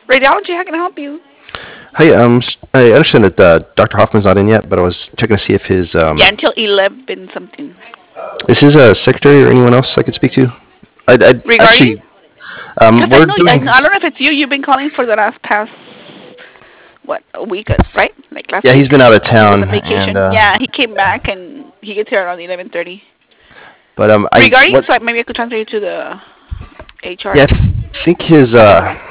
Radiology, how can I help you? Hi, I understand that Dr. Hoffman's not in yet, but I was checking to see if his Yeah, until 11 something. is his secretary or anyone else I could speak to. I Regarding? actually Because we're I doing. don't know if it's you. You've been calling for the last past, what, a week, right? Like last Yeah, he's week. been out of He was town, on and vacation. Yeah, he came back and he gets here around 11:30. but I Regarding, what so maybe I could transfer you to the HR. yeah, I think his Okay, hold on.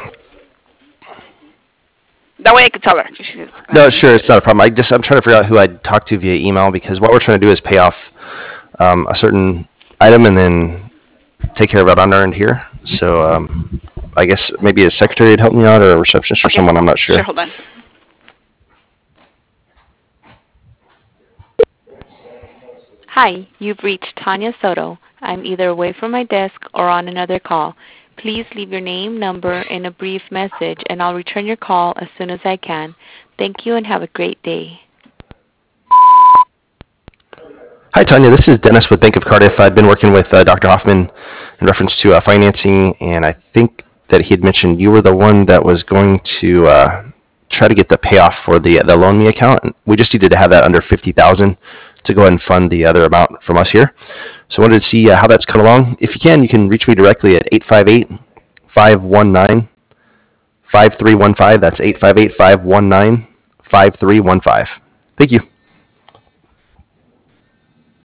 That way I could tell her. She's no, answering sure, it's somebody. not a problem. I'm trying to figure out who I'd talk to via email because what we're trying to do is pay off a certain item and then take care of it on our end here. So I guess maybe a secretary would help me out or a receptionist or Okay, someone. I'm not sure, sure. hold on. Hi, you've reached Tanya Soto. I'm either away from my desk or on another call. Please leave your name, number, and a brief message, and I'll return your call as soon as I can. Thank you and have a great day. Hi, Tanya. This is Dennis with Bank of Cardiff. I've been working with Dr. Hoffman in reference to financing, and I think that he had mentioned you were the one that was going to try to get the payoff for the loan me account. We just needed to have that under 50,000 to go ahead and fund the other amount from us here. So I wanted to see how that's coming along. If you can reach me directly at 858-519-5315. That's 858-519-5315. Thank you.